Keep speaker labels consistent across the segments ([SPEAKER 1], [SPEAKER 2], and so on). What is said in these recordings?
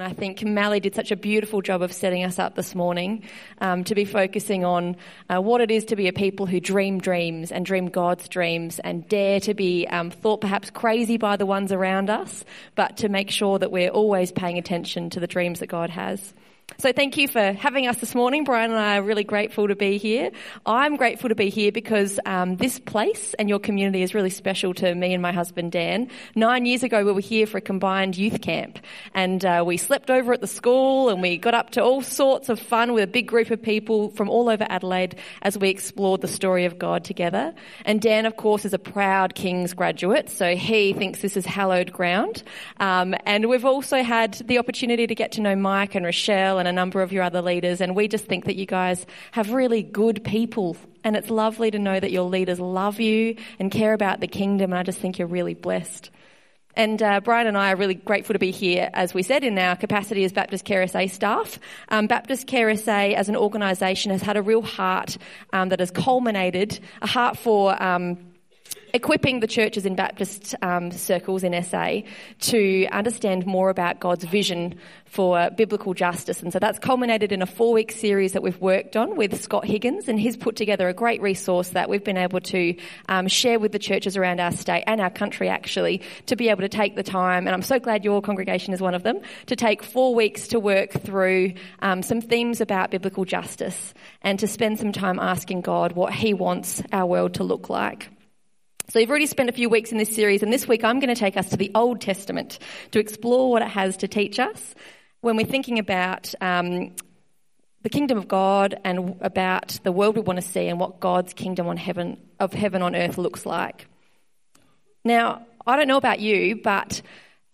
[SPEAKER 1] And I think Mally did such a beautiful job of setting us up this morning to be focusing on what it is to be a people who dream dreams and dream God's dreams and dare to be thought perhaps crazy by the ones around us, but to make sure that we're always paying attention to the dreams that God has. So thank you for having us this morning. Brian and I are really grateful to be here. I'm grateful to be here because this place and your community is really special to me and my husband Dan. 9 years ago we were here for a combined youth camp, and we slept over at the school and we got up to all sorts of fun with a big group of people from all over Adelaide as we explored the story of God together. And Dan, of course, is a proud King's graduate, so he thinks this is hallowed ground. And we've also had the opportunity to get to know Mike and Rochelle and a number of your other leaders, and we just think that you guys have really good people, and it's lovely to know that your leaders love you and care about the kingdom, and I just think you're really blessed. And Brian and I are really grateful to be here, as we said, in our capacity as Baptist Care SA staff. Baptist Care SA as an organisation has had a real heart that has culminated, a heart for equipping the churches in Baptist circles in SA to understand more about God's vision for biblical justice. And so that's culminated in a 4-week series that we've worked on with Scott Higgins, and he's put together a great resource that we've been able to share with the churches around our state and our country, actually, to be able to take the time, and I'm so glad your congregation is one of them, to take 4 weeks to work through some themes about biblical justice and to spend some time asking God what he wants our world to look like. So you've already spent a few weeks in this series, and this week I'm going to take us to the Old Testament to explore what it has to teach us when we're thinking about the kingdom of God and about the world we want to see and what God's kingdom of heaven on earth looks like. Now, I don't know about you, but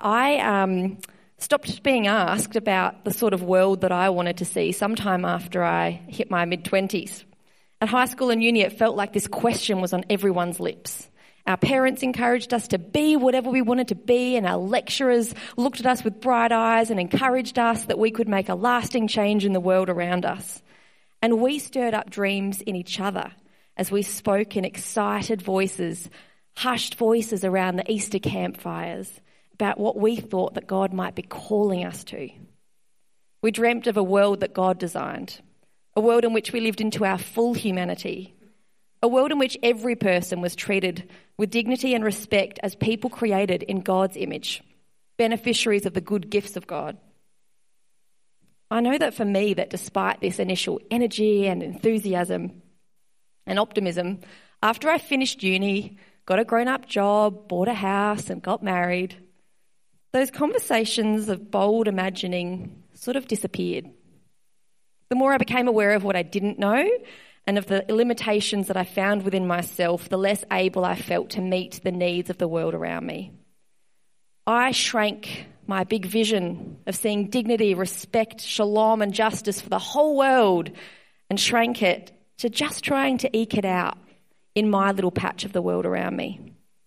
[SPEAKER 1] I stopped being asked about the sort of world that I wanted to see sometime after I hit my mid-20s. At high school and uni, it felt like this question was on everyone's lips. Our parents encouraged us to be whatever we wanted to be, and our lecturers looked at us with bright eyes and encouraged us that we could make a lasting change in the world around us. And we stirred up dreams in each other as we spoke in excited voices, hushed voices around the Easter campfires about what we thought that God might be calling us to. We dreamt of a world that God designed, a world in which we lived into our full humanity, a world in which every person was treated with dignity and respect as people created in God's image, beneficiaries of the good gifts of God. I know that for me, that despite this initial energy and enthusiasm and optimism, after I finished uni, got a grown-up job, bought a house and got married, those conversations of bold imagining sort of disappeared. The more I became aware of what I didn't know and of the limitations that I found within myself, the less able I felt to meet the needs of the world around me. I shrank my big vision of seeing dignity, respect, shalom and justice for the whole world, and shrank it to just trying to eke it out in my little patch of the world around me.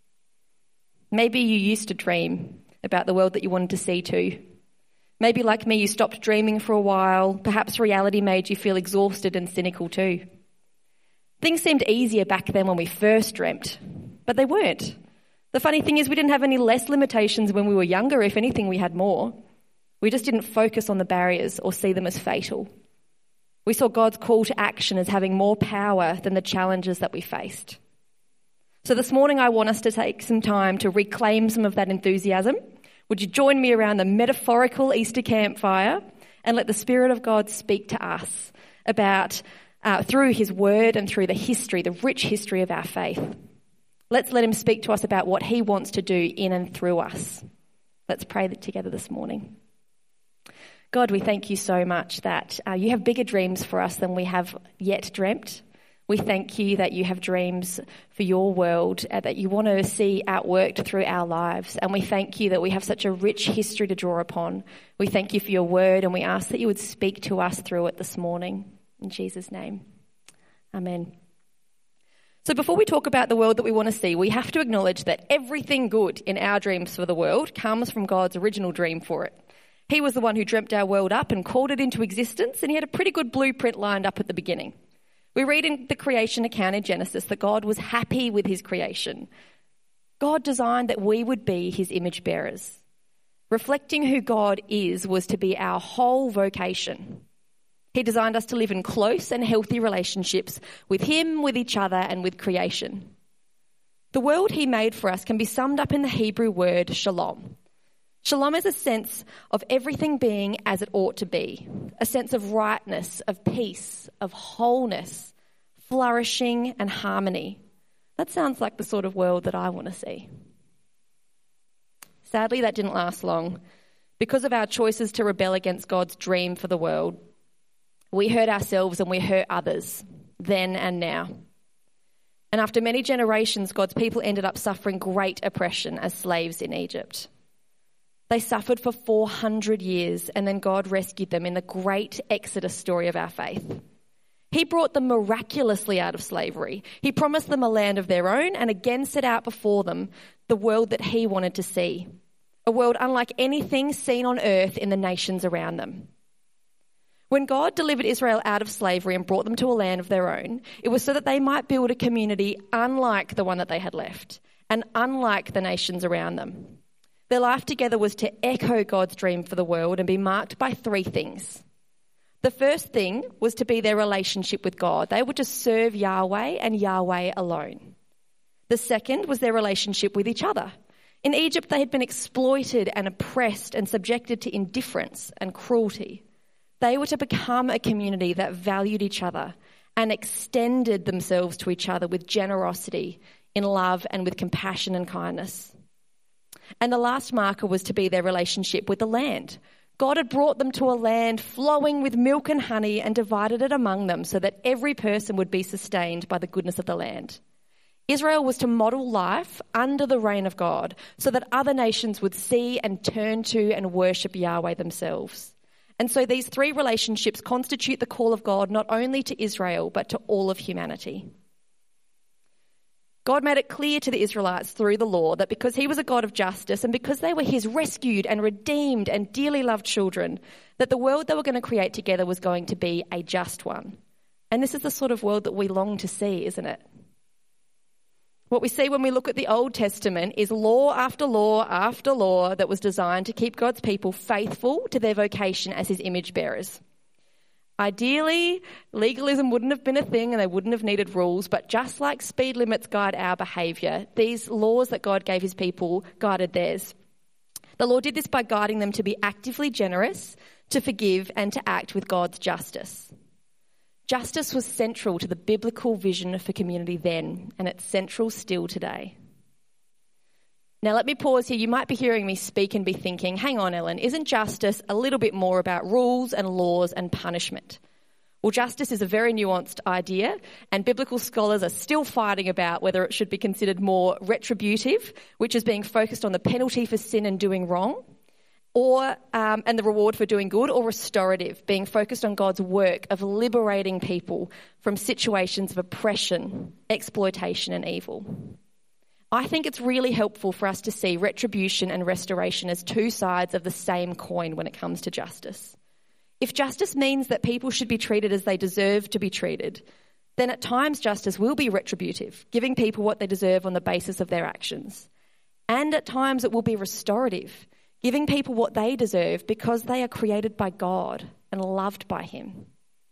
[SPEAKER 1] Maybe you used to dream about the world that you wanted to see too. Maybe like me, you stopped dreaming for a while. Perhaps reality made you feel exhausted and cynical too. Things seemed easier back then when we first dreamt, but they weren't. The funny thing is we didn't have any less limitations when we were younger. If anything, we had more. We just didn't focus on the barriers or see them as fatal. We saw God's call to action as having more power than the challenges that we faced. So this morning I want us to take some time to reclaim some of that enthusiasm. Would you join me around the metaphorical Easter campfire and let the Spirit of God speak to us about through his word and through the rich history of our faith. Let's let him speak to us about what he wants to do in and through us. Let's pray together this morning. God, we thank you so much that you have bigger dreams for us than we have yet dreamt. We thank you that you have dreams for your world that you want to see outworked through our lives. And we thank you that we have such a rich history to draw upon. We thank you for your word, and we ask that you would speak to us through it this morning. In Jesus' name, amen. So before we talk about the world that we want to see, we have to acknowledge that everything good in our dreams for the world comes from God's original dream for it. He was the one who dreamt our world up and called it into existence, and he had a pretty good blueprint lined up at the beginning. We read in the creation account in Genesis that God was happy with his creation. God designed that we would be his image bearers. Reflecting who God is was to be our whole vocation. He designed us to live in close and healthy relationships with him, with each other, and with creation. The world he made for us can be summed up in the Hebrew word shalom. Shalom is a sense of everything being as it ought to be, a sense of rightness, of peace, of wholeness, flourishing and harmony. That sounds like the sort of world that I want to see. Sadly, that didn't last long. Because of our choices to rebel against God's dream for the world, we hurt ourselves and we hurt others, then and now. And after many generations, God's people ended up suffering great oppression as slaves in Egypt. They suffered for 400 years, and then God rescued them in the great Exodus story of our faith. He brought them miraculously out of slavery. He promised them a land of their own and again set out before them the world that he wanted to see, a world unlike anything seen on earth in the nations around them. When God delivered Israel out of slavery and brought them to a land of their own, it was so that they might build a community unlike the one that they had left and unlike the nations around them. Their life together was to echo God's dream for the world and be marked by three things. The first thing was to be their relationship with God. They were to serve Yahweh and Yahweh alone. The second was their relationship with each other. In Egypt, they had been exploited and oppressed and subjected to indifference and cruelty. They were to become a community that valued each other and extended themselves to each other with generosity, in love and with compassion and kindness. And the last marker was to be their relationship with the land. God had brought them to a land flowing with milk and honey and divided it among them so that every person would be sustained by the goodness of the land. Israel was to model life under the reign of God so that other nations would see and turn to and worship Yahweh themselves. And so these three relationships constitute the call of God not only to Israel but to all of humanity. God made it clear to the Israelites through the law that because he was a God of justice and because they were his rescued and redeemed and dearly loved children, that the world they were going to create together was going to be a just one. And this is the sort of world that we long to see, isn't it? What we see when we look at the Old Testament is law after law after law that was designed to keep God's people faithful to their vocation as his image bearers. Ideally, legalism wouldn't have been a thing and they wouldn't have needed rules, but just like speed limits guide our behaviour, these laws that God gave his people guided theirs. The law did this by guiding them to be actively generous, to forgive and to act with God's justice. Justice was central to the biblical vision for community then, and it's central still today. Now let me pause here. You might be hearing me speak and be thinking, hang on, Ellen, isn't justice a little bit more about rules and laws and punishment? Well, justice is a very nuanced idea, and biblical scholars are still fighting about whether it should be considered more retributive, which is being focused on the penalty for sin and doing wrong, or and the reward for doing good, or restorative, being focused on God's work of liberating people from situations of oppression, exploitation and evil. I think it's really helpful for us to see retribution and restoration as two sides of the same coin when it comes to justice. If justice means that people should be treated as they deserve to be treated, then at times justice will be retributive, giving people what they deserve on the basis of their actions. And at times it will be restorative, giving people what they deserve because they are created by God and loved by him.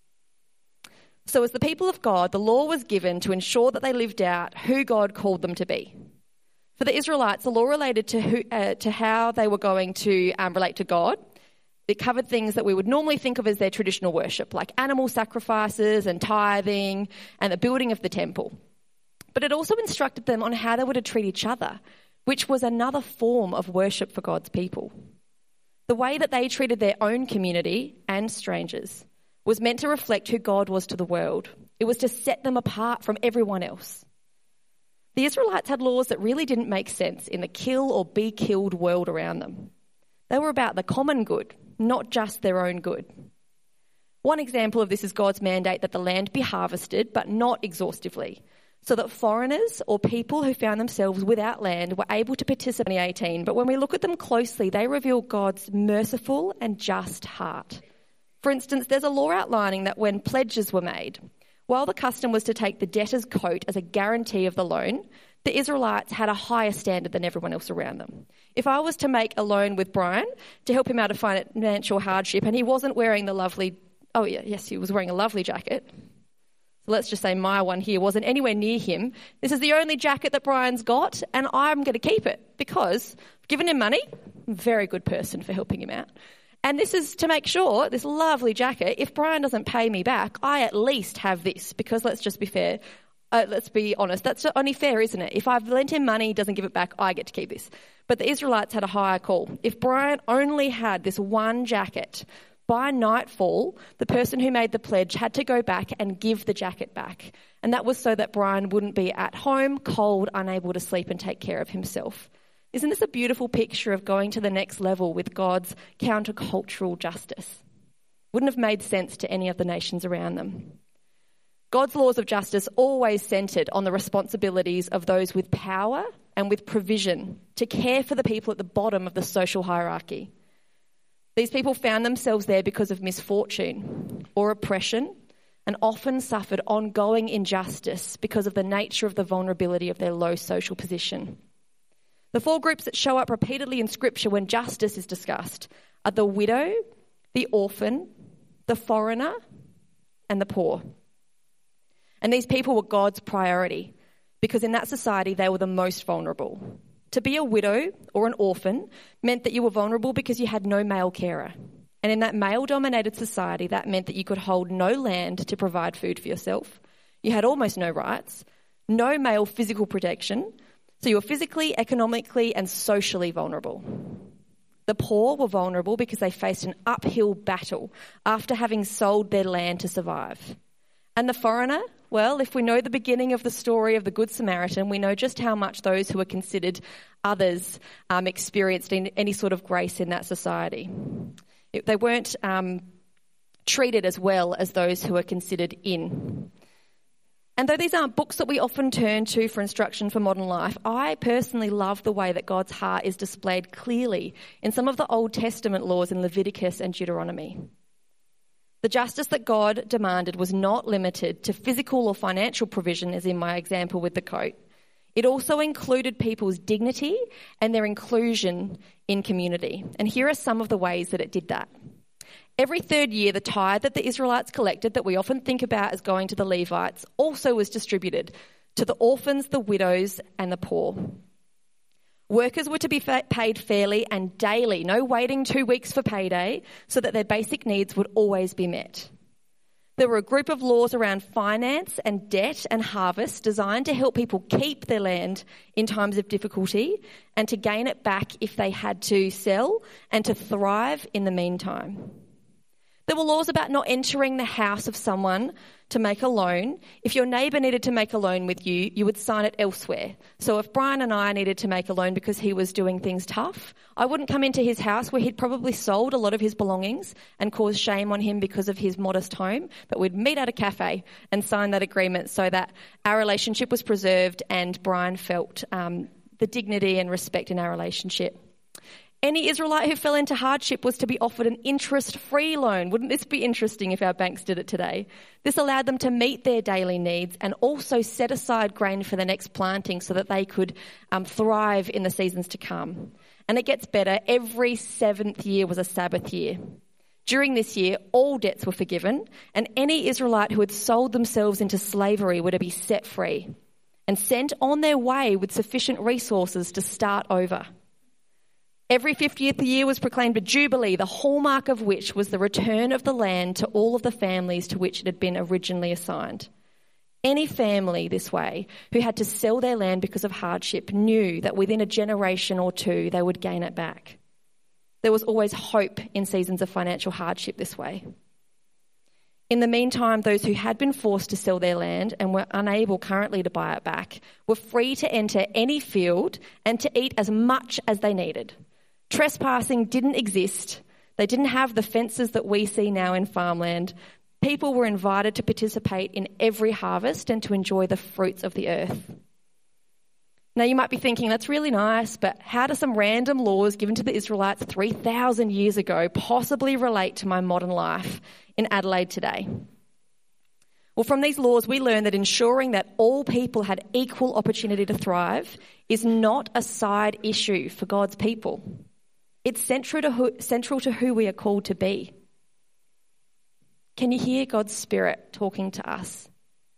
[SPEAKER 1] So as the people of God, the law was given to ensure that they lived out who God called them to be. For the Israelites, the law related to how they were going to relate to God. It covered things that we would normally think of as their traditional worship, like animal sacrifices and tithing and the building of the temple. But it also instructed them on how they were to treat each other, which was another form of worship for God's people. The way that they treated their own community and strangers was meant to reflect who God was to the world. It was to set them apart from everyone else. The Israelites had laws that really didn't make sense in the kill or be killed world around them. They were about the common good, not just their own good. One example of this is God's mandate that the land be harvested, but not exhaustively, so that foreigners or people who found themselves without land were able to participate in 2018. But when we look at them closely, they reveal God's merciful and just heart. For instance, there's a law outlining that when pledges were made, while the custom was to take the debtor's coat as a guarantee of the loan, the Israelites had a higher standard than everyone else around them. If I was to make a loan with Brian to help him out of financial hardship and he wasn't wearing the lovely, he was wearing a lovely jacket. So let's just say my one here wasn't anywhere near him. This is the only jacket that Brian's got and I'm going to keep it because I've given him money. I'm a very good person for helping him out. And this is to make sure, this lovely jacket, if Brian doesn't pay me back, I at least have this because let's just be fair. Let's be honest, that's only fair, isn't it? If I've lent him money, he doesn't give it back, I get to keep this. But the Israelites had a higher call. If Brian only had this one jacket, by nightfall, the person who made the pledge had to go back and give the jacket back. And that was so that Brian wouldn't be at home, cold, unable to sleep and take care of himself. Isn't this a beautiful picture of going to the next level with God's countercultural justice? Wouldn't have made sense to any of the nations around them. God's laws of justice always centred on the responsibilities of those with power and with provision to care for the people at the bottom of the social hierarchy. These people found themselves there because of misfortune or oppression and often suffered ongoing injustice because of the nature of the vulnerability of their low social position. The four groups that show up repeatedly in Scripture when justice is discussed are the widow, the orphan, the foreigner, and the poor. And these people were God's priority because in that society they were the most vulnerable. To be a widow or an orphan meant that you were vulnerable because you had no male carer. And in that male-dominated society, that meant that you could hold no land to provide food for yourself. You had almost no rights, no male physical protection. So you were physically, economically, and socially vulnerable. The poor were vulnerable because they faced an uphill battle after having sold their land to survive. And the foreigner, well, if we know the beginning of the story of the Good Samaritan, we know just how much those who were considered others experienced any sort of grace in that society. They weren't treated as well as those who were considered in. And though these aren't books that we often turn to for instruction for modern life, I personally love the way that God's heart is displayed clearly in some of the Old Testament laws in Leviticus and Deuteronomy. The justice that God demanded was not limited to physical or financial provision, as in my example with the coat. It also included people's dignity and their inclusion in community. And here are some of the ways that it did that. Every third year, the tithe that the Israelites collected, that we often think about as going to the Levites, also was distributed to the orphans, the widows, and the poor. Workers were to be paid fairly and daily, no waiting 2 weeks for payday, so that their basic needs would always be met. There were a group of laws around finance and debt and harvest designed to help people keep their land in times of difficulty and to gain it back if they had to sell and to thrive in the meantime. There were laws about not entering the house of someone to make a loan. If your neighbour needed to make a loan with you, you would sign it elsewhere. So if Brian and I needed to make a loan because he was doing things tough, I wouldn't come into his house where he'd probably sold a lot of his belongings and caused shame on him because of his modest home, but we'd meet at a cafe and sign that agreement so that our relationship was preserved and Brian felt the dignity and respect in our relationship. Any Israelite who fell into hardship was to be offered an interest-free loan. Wouldn't this be interesting if our banks did it today? This allowed them to meet their daily needs and also set aside grain for the next planting so that they could thrive in the seasons to come. And it gets better. Every seventh year was a Sabbath year. During this year, all debts were forgiven, and any Israelite who had sold themselves into slavery were to be set free and sent on their way with sufficient resources to start over. Every 50th year was proclaimed a jubilee, the hallmark of which was the return of the land to all of the families to which it had been originally assigned. Any family this way who had to sell their land because of hardship knew that within a generation or two they would gain it back. There was always hope in seasons of financial hardship this way. In the meantime, those who had been forced to sell their land and were unable currently to buy it back were free to enter any field and to eat as much as they needed. Trespassing didn't exist. They didn't have the fences that we see now in farmland. People were invited to participate in every harvest and to enjoy the fruits of the earth. Now you might be thinking, that's really nice, but how do some random laws given to the Israelites 3,000 years ago possibly relate to my modern life in Adelaide today? Well, from these laws, we learn that ensuring that all people had equal opportunity to thrive is not a side issue for God's people. It's central to who we are called to be. Can you hear God's Spirit talking to us?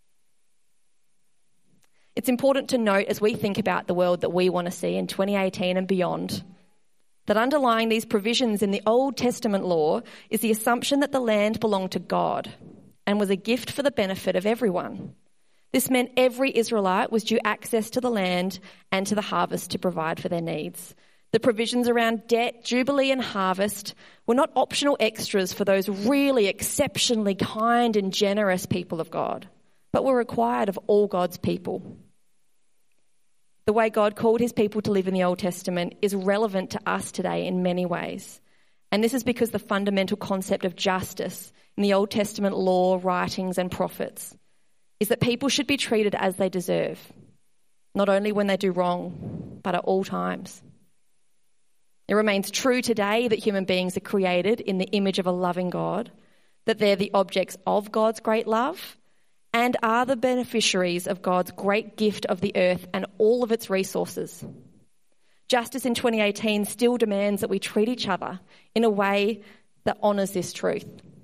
[SPEAKER 1] It's important to note as we think about the world that we want to see in 2018 and beyond, that underlying these provisions in the Old Testament law is the assumption that the land belonged to God and was a gift for the benefit of everyone. This meant every Israelite was due access to the land and to the harvest to provide for their needs. The provisions around debt, jubilee and harvest were not optional extras for those really exceptionally kind and generous people of God, but were required of all God's people. The way God called his people to live in the Old Testament is relevant to us today in many ways. And this is because the fundamental concept of justice in the Old Testament law, writings and prophets is that people should be treated as they deserve, not only when they do wrong, but at all times. It remains true today that human beings are created in the image of a loving God, that they're the objects of God's great love and are the beneficiaries of God's great gift of the earth and all of its resources. Justice in 2018 still demands that we treat each other in a way that honours this truth.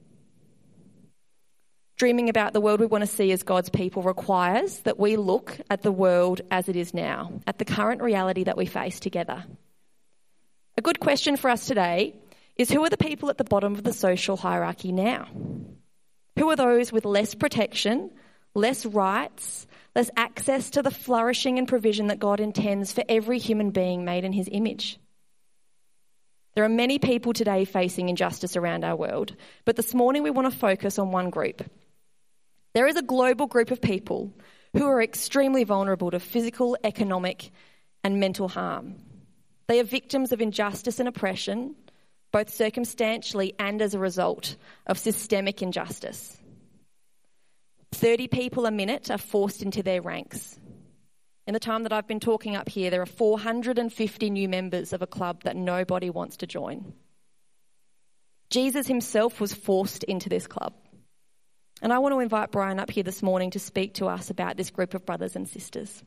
[SPEAKER 1] Dreaming about the world we want to see as God's people requires that we look at the world as it is now, at the current reality that we face together. A good question for us today is, who are the people at the bottom of the social hierarchy now? Who are those with less protection, less rights, less access to the flourishing and provision that God intends for every human being made in his image? There are many people today facing injustice around our world, but this morning we want to focus on one group. There is a global group of people who are extremely vulnerable to physical, economic, and mental harm. They are victims of injustice and oppression, both circumstantially and as a result of systemic injustice. 30 people a minute are forced into their ranks. In the time that I've been talking up here, there are 450 new members of a club that nobody wants to join. Jesus himself was forced into this club. And I want to invite Brian up here this morning to speak to us about this group of brothers and sisters.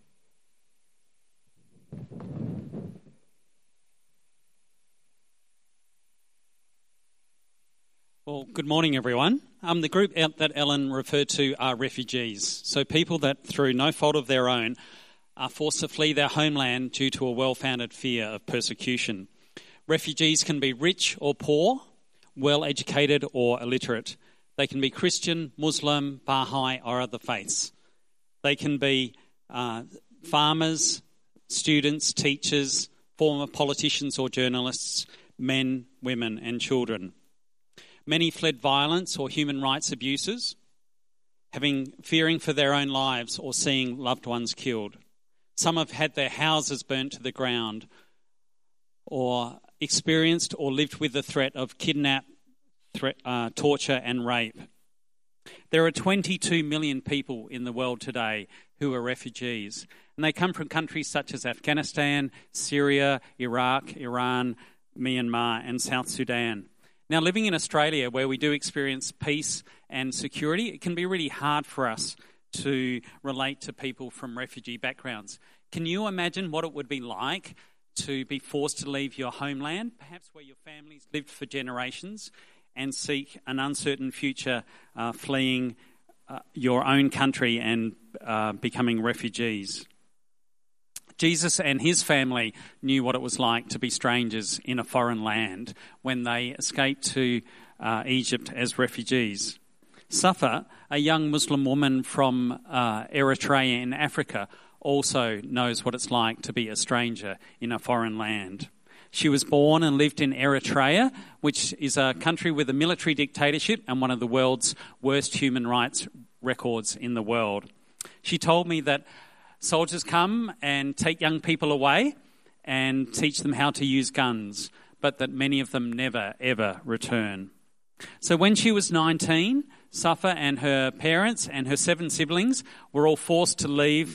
[SPEAKER 2] Well, good morning, everyone. The group that Ellen referred to are refugees. So people that, through no fault of their own, are forced to flee their homeland due to a well-founded fear of persecution. Refugees can be rich or poor, well-educated or illiterate. They can be Christian, Muslim, Baha'i or other faiths. They can be farmers, students, teachers, former politicians or journalists, men, women and children. Many fled violence or human rights abuses, fearing for their own lives or seeing loved ones killed. Some have had their houses burnt to the ground or experienced or lived with the threat of kidnap, torture and rape. There are 22 million people in the world today who are refugees, and they come from countries such as Afghanistan, Syria, Iraq, Iran, Myanmar and South Sudan. Now, living in Australia, where we do experience peace and security, it can be really hard for us to relate to people from refugee backgrounds. Can you imagine what it would be like to be forced to leave your homeland, perhaps where your family's lived for generations, and seek an uncertain future fleeing your own country and becoming refugees? Jesus and his family knew what it was like to be strangers in a foreign land when they escaped to Egypt as refugees. Safa, a young Muslim woman from Eritrea in Africa, also knows what it's like to be a stranger in a foreign land. She was born and lived in Eritrea, which is a country with a military dictatorship and one of the world's worst human rights records in the world. She told me that soldiers come and take young people away and teach them how to use guns, but that many of them never, ever return. So when she was 19, Safa and her parents and her 7 siblings were all forced to leave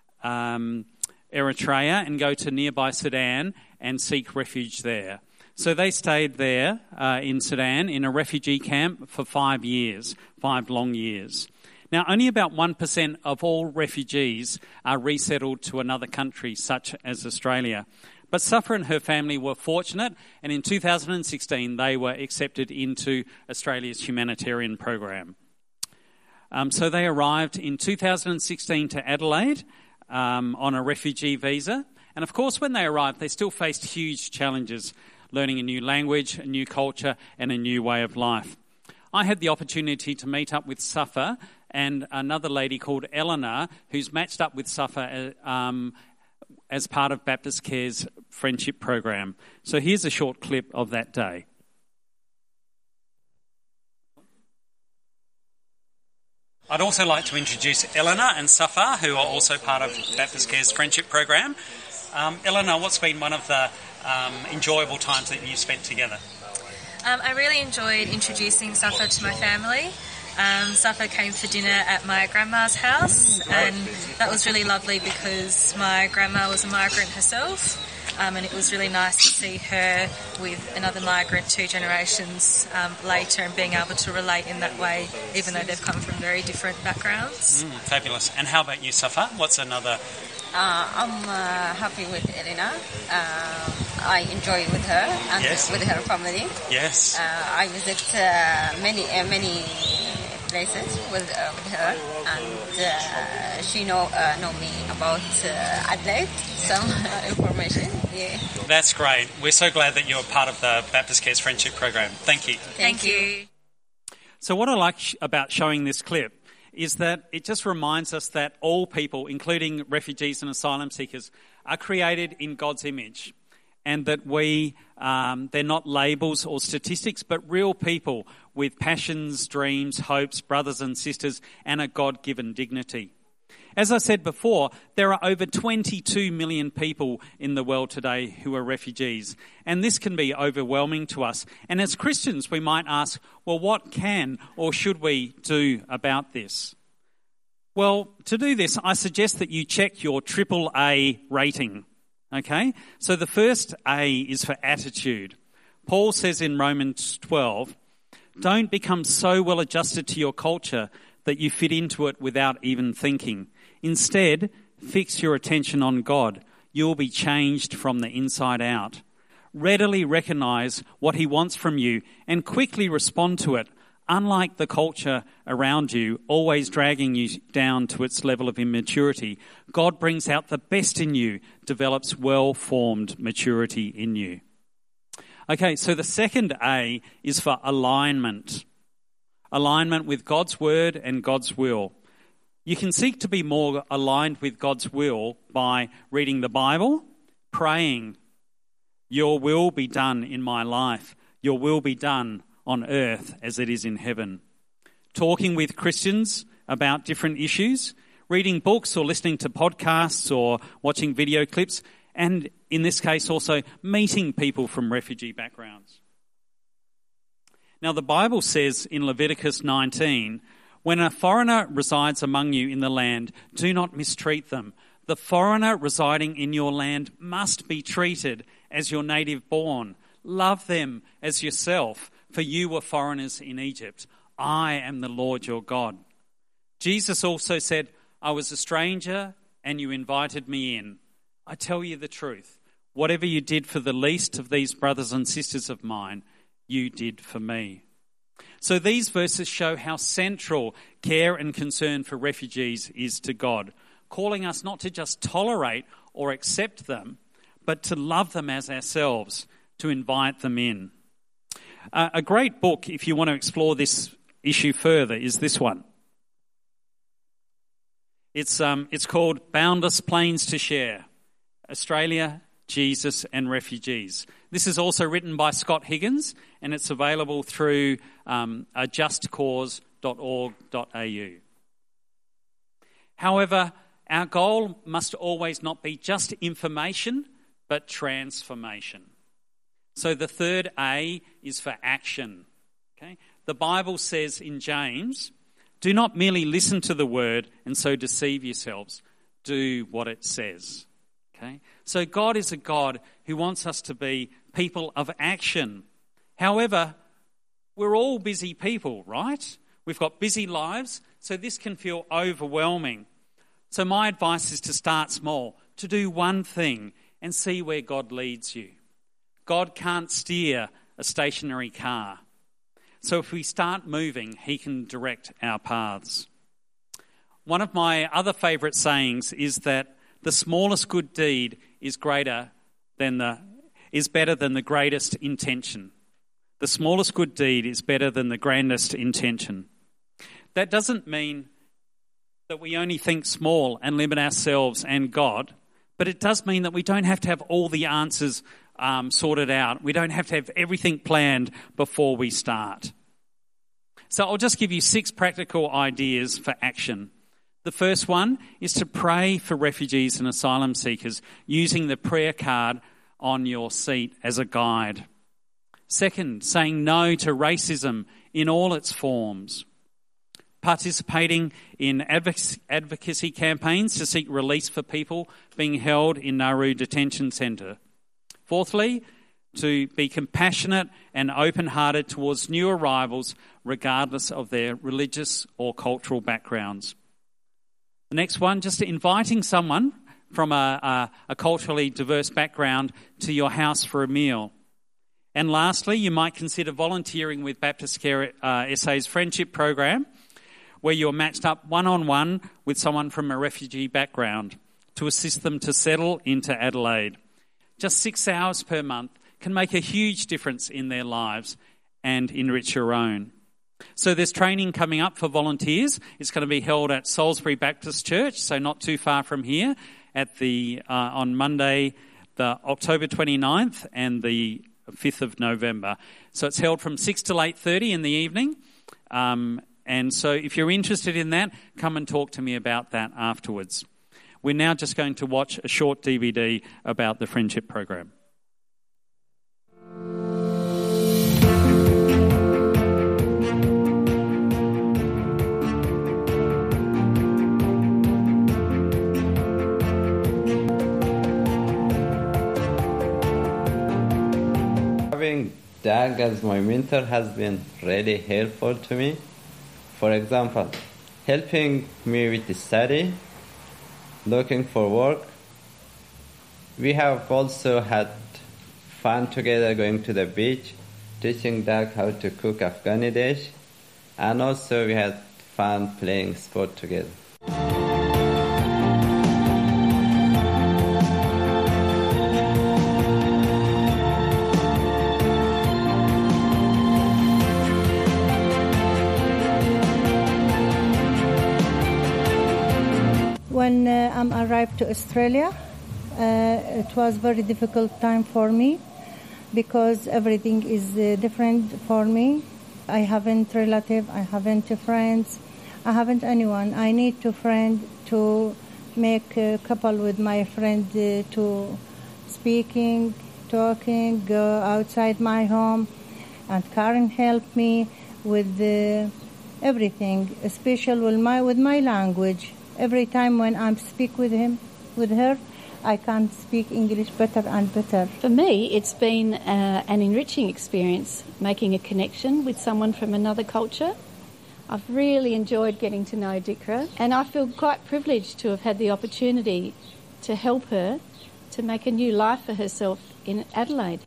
[SPEAKER 2] Eritrea and go to nearby Sudan and seek refuge there. So they stayed there in Sudan in a refugee camp for 5 years, 5 long years. Now, only about 1% of all refugees are resettled to another country, such as Australia. But Safa and her family were fortunate, and in 2016 they were accepted into Australia's humanitarian program. So they arrived in 2016 to Adelaide on a refugee visa. And of course, when they arrived, they still faced huge challenges, learning a new language, a new culture, and a new way of life. I had the opportunity to meet up with Safa and another lady called Eleanor, who's matched up with Safa as part of Baptist Care's friendship program. So here's a short clip of that day. I'd also like to introduce Eleanor and Safa, who are also part of Baptist Care's friendship program. Eleanor, what's been one of the enjoyable times that you've spent together?
[SPEAKER 3] I really enjoyed introducing Safa to my family. Safa came for dinner at my grandma's house, and that was really lovely because my grandma was a migrant herself, and it was really nice to see her with another migrant 2 generations later and being able to relate in that way, even though they've come from very different backgrounds.
[SPEAKER 2] Fabulous. And how about you, Safa? What's another...
[SPEAKER 4] I'm happy with Elena. I enjoy with her and with her family.
[SPEAKER 2] Yes.
[SPEAKER 4] I visit many places with her, and she know me about Adelaide, some information. Yeah.
[SPEAKER 2] That's great. We're so glad that you're part of the Baptist Care's friendship program. Thank you.
[SPEAKER 3] Thank you.
[SPEAKER 2] So what I like about showing this clip is that it just reminds us that all people, including refugees and asylum seekers, are created in God's image, and that they're not labels or statistics, but real people with passions, dreams, hopes, brothers and sisters, and a God-given dignity. As I said before, there are over 22 million people in the world today who are refugees, and this can be overwhelming to us. And as Christians, we might ask, well, what can or should we do about this? Well, to do this, I suggest that you check your AAA rating, okay? So the first A is for attitude. Paul says in Romans 12, don't become so well adjusted to your culture that you fit into it without even thinking. Instead, fix your attention on God. You'll be changed from the inside out. Readily recognize what he wants from you and quickly respond to it, unlike the culture around you, always dragging you down to its level of immaturity. God brings out the best in you, develops well-formed maturity in you. Okay, so the second A is for alignment. Alignment with God's word and God's will. You can seek to be more aligned with God's will by reading the Bible, praying, your will be done in my life, your will be done on earth as it is in heaven. Talking with Christians about different issues, reading books or listening to podcasts or watching video clips, and in this case also meeting people from refugee backgrounds. Now the Bible says in Leviticus 19, when a foreigner resides among you in the land, do not mistreat them. The foreigner residing in your land must be treated as your native born. Love them as yourself, for you were foreigners in Egypt. I am the Lord your God. Jesus also said, I was a stranger and you invited me in. I tell you the truth. Whatever you did for the least of these brothers and sisters of mine, you did for me. So these verses show how central care and concern for refugees is to God, calling us not to just tolerate or accept them, but to love them as ourselves, to invite them in. A great book, if you want to explore this issue further, is this one. It's called Boundless Plains to Share, Australia, Jesus and Refugees. This is also written by Scott Higgins, and it's available through ajustcause.org.au. However, our goal must always not be just information, but transformation. So the third A is for action. Okay? The Bible says in James, do not merely listen to the word and so deceive yourselves. Do what it says. Okay? So God is a God who wants us to be people of action. However, we're all busy people, right? We've got busy lives, so this can feel overwhelming. So my advice is to start small, to do one thing and see where God leads you. God can't steer a stationary car. So if we start moving, he can direct our paths. One of my other favourite sayings is that the smallest good deed is better than the greatest intention. The smallest good deed is better than the grandest intention. That doesn't mean that we only think small and limit ourselves and God, but it does mean that we don't have to have all the answers sorted out. We don't have to have everything planned before we start. So I'll just give you 6 practical ideas for action. The first one is to pray for refugees and asylum seekers using the prayer card on your seat as a guide. Second, saying no to racism in all its forms. Participating in advocacy campaigns to seek release for people being held in Nauru Detention Centre. Fourthly, to be compassionate and open-hearted towards new arrivals regardless of their religious or cultural backgrounds. The next one, just inviting someone from a culturally diverse background to your house for a meal. And lastly, you might consider volunteering with Baptist Care SA's Friendship Program, where you're matched up one-on-one with someone from a refugee background to assist them to settle into Adelaide. Just 6 hours per month can make a huge difference in their lives and enrich your own. So there's training coming up for volunteers. It's going to be held at Salisbury Baptist Church, so not too far from here, at on Monday, the October 29th and the 5th of November. So it's held from 6 till 8:30 in the evening. And so if you're interested in that, come and talk to me about that afterwards. We're now just going to watch a short DVD about the Friendship Program.
[SPEAKER 5] Having Dag as my mentor has been really helpful to me. For example, helping me with the study, looking for work. We have also had fun together going to the beach, teaching Dag how to cook Afghani dish, and also we had fun playing sport together.
[SPEAKER 6] When I arrived to Australia, it was a very difficult time for me because everything is different for me. I haven't relatives, I haven't friends, I haven't anyone. I need to friend to make a couple with my friend to speaking, talking, go outside my home, and Karen helped me with everything, especially with my language. Every time when I speak with her, I can speak English better and better.
[SPEAKER 7] For me, it's been an enriching experience, making a connection with someone from another culture. I've really enjoyed getting to know Dikra, and I feel quite privileged to have had the opportunity to help her to make a new life for herself in Adelaide.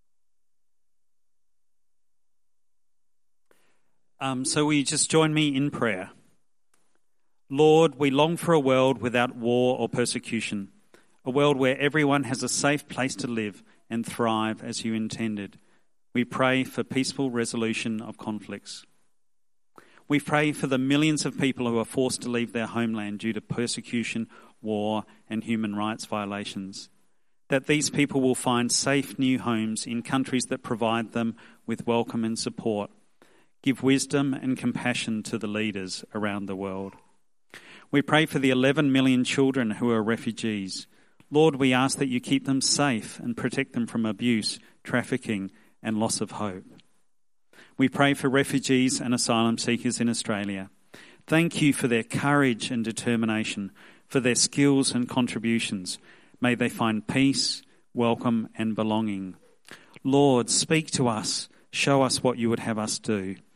[SPEAKER 2] So will you just join me in prayer? Lord, we long for a world without war or persecution, a world where everyone has a safe place to live and thrive as you intended. We pray for peaceful resolution of conflicts. We pray for the millions of people who are forced to leave their homeland due to persecution, war, and human rights violations, that these people will find safe new homes in countries that provide them with welcome and support. Give wisdom and compassion to the leaders around the world. We pray for the 11 million children who are refugees. Lord, we ask that you keep them safe and protect them from abuse, trafficking, and loss of hope. We pray for refugees and asylum seekers in Australia. Thank you for their courage and determination, for their skills and contributions. May they find peace, welcome, and belonging. Lord, speak to us. Show us what you would have us do.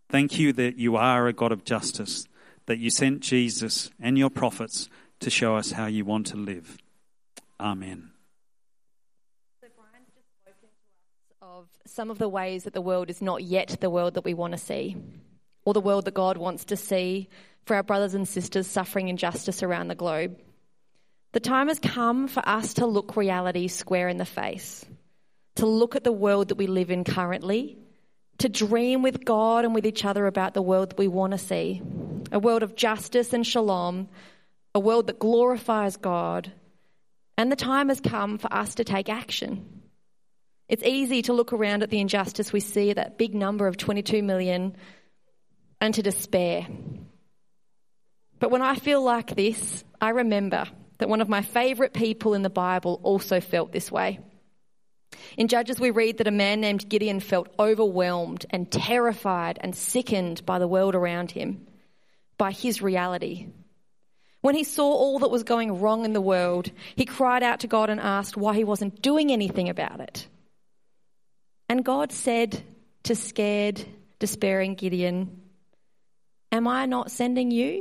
[SPEAKER 2] Thank you that you are a God of justice, that you sent Jesus and your prophets to show us how you want to live. Amen.
[SPEAKER 1] So Brian's just spoken to us of some of the ways that the world is not yet the world that we want to see, or the world that God wants to see for our brothers and sisters suffering injustice around the globe. The time has come for us to look reality square in the face, to look at the world that we live in currently, to dream with God and with each other about the world that we want to see, a world of justice and shalom, a world that glorifies God. And the time has come for us to take action. It's easy to look around at the injustice we see, that big number of 22 million, and to despair. But when I feel like this, I remember that one of my favourite people in the Bible also felt this way. In Judges, we read that a man named Gideon felt overwhelmed and terrified and sickened by the world around him, by his reality. When he saw all that was going wrong in the world, he cried out to God and asked why he wasn't doing anything about it. And God said to scared, despairing Gideon, "Am I not sending you?"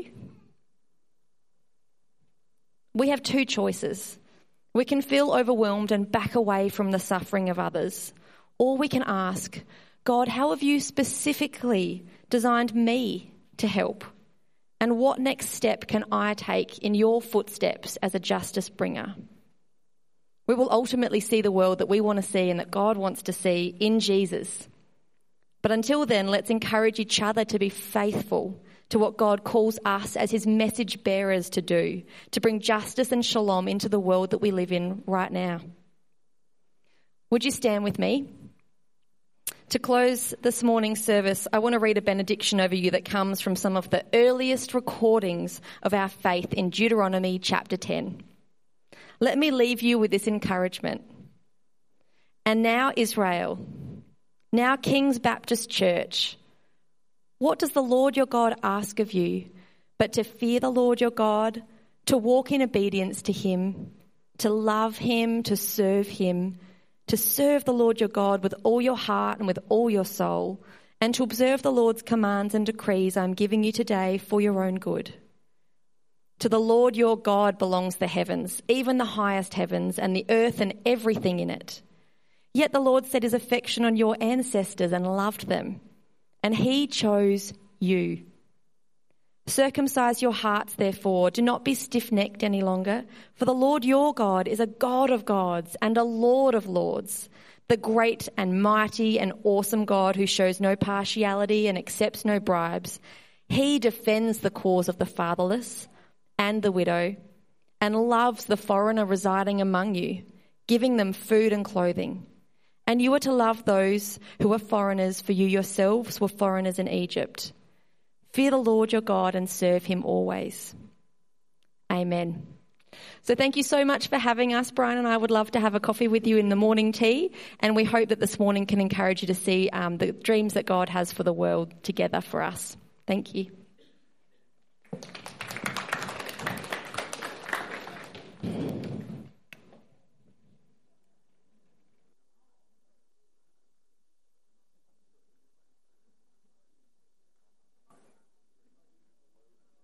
[SPEAKER 1] We have two choices. We can feel overwhelmed and back away from the suffering of others, or we can ask, God, how have you specifically designed me to help? And what next step can I take in your footsteps as a justice bringer? We will ultimately see the world that we want to see and that God wants to see in Jesus. But until then, let's encourage each other to be faithful to what God calls us as his message bearers to do, to bring justice and shalom into the world that we live in right now. Would you stand with me? To close this morning's service, I want to read a benediction over you that comes from some of the earliest recordings of our faith in Deuteronomy chapter 10. Let me leave you with this encouragement. And now, Israel, now King's Baptist Church, what does the Lord your God ask of you but to fear the Lord your God, to walk in obedience to him, to love him, to serve the Lord your God with all your heart and with all your soul, and to observe the Lord's commands and decrees I am giving you today for your own good? To the Lord your God belongs the heavens, even the highest heavens, and the earth and everything in it. Yet the Lord set his affection on your ancestors and loved them, and he chose you. Circumcise your hearts, therefore. Do not be stiff-necked any longer, for the Lord your God is a God of gods and a Lord of lords, the great and mighty and awesome God who shows no partiality and accepts no bribes. He defends the cause of the fatherless and the widow and loves the foreigner residing among you, giving them food and clothing. And you are to love those who are foreigners, for you yourselves were foreigners in Egypt. Fear the Lord your God and serve him always. Amen. So thank you so much for having us. Brian and I would love to have a coffee with you in the morning tea, and we hope that this morning can encourage you to see the dreams that God has for the world together for us. Thank you.